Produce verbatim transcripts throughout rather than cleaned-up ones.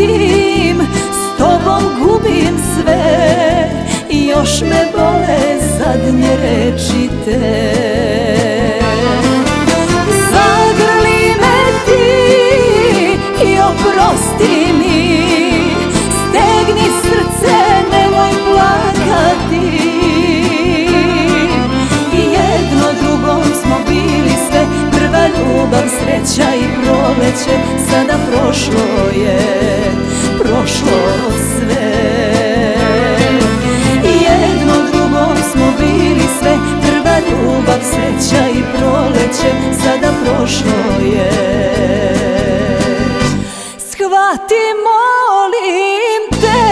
vratim, s tobom gubim sve, još me bole zadnje reči te. Zagrli me ti i oprosti mi, stegni srce, nemoj plakati. Jedno drugom smo bili sve, prva ljubav, sreća i proleće, sada prošlo je, prošlo sve. Jedno drugom smo bili sve, prva ljubav, sreća i proleće, sada prošlo je. Shvati, molim te.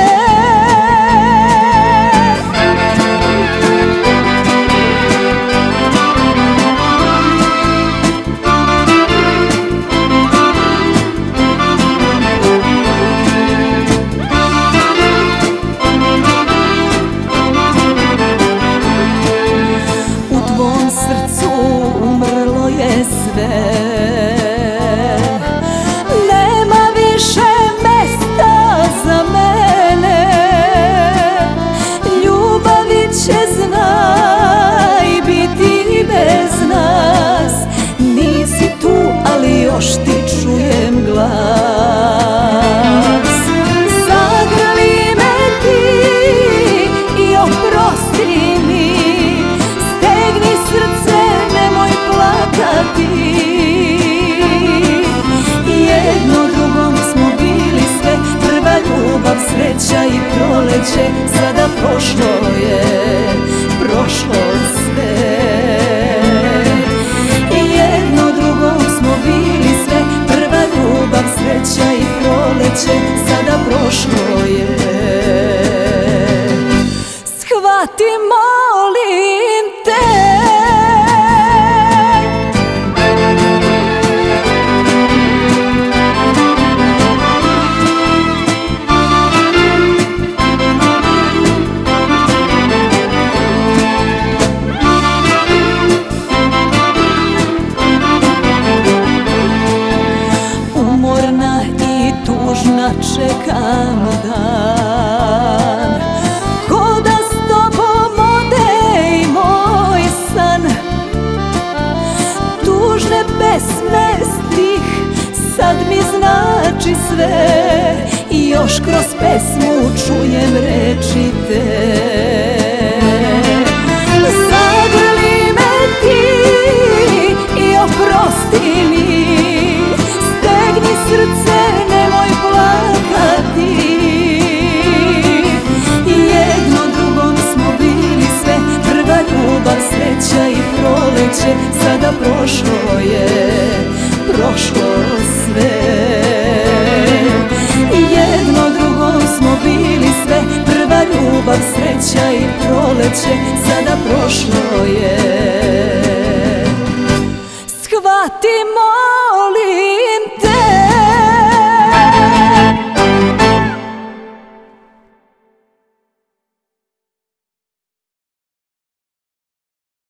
Umrlo je sve, nema više mesta za mene. Ljubavi će, znaj, biti bez nas. Nisi tu, ali još ti čujem glas. Zagrli me ti i oprosti mi, stegni srce, nemoj plakati. Jedno drugom smo bili sve, prva ljubav, sreća i proleće, sada prošlo je, prošlo sve. Jedno drugom smo bili sve, prva ljubav, sreća i proleće, sada prošlo je. Shvati, molim te. Čekam dan, ko da s tobom ode i moj san. Tužne pesme stih sad mi znači sve, i još kroz pesmu čujem reči te. Zagrli me ti i oprosti mi, stegni srce, nemoj plakati. Jedno drugom smo bili sve, prva ljubav, sreća i proleće, sada prošlo je, prošlo sve. Jedno drugom smo bili sve, prva ljubav, sreća i proleće, sada prošlo je.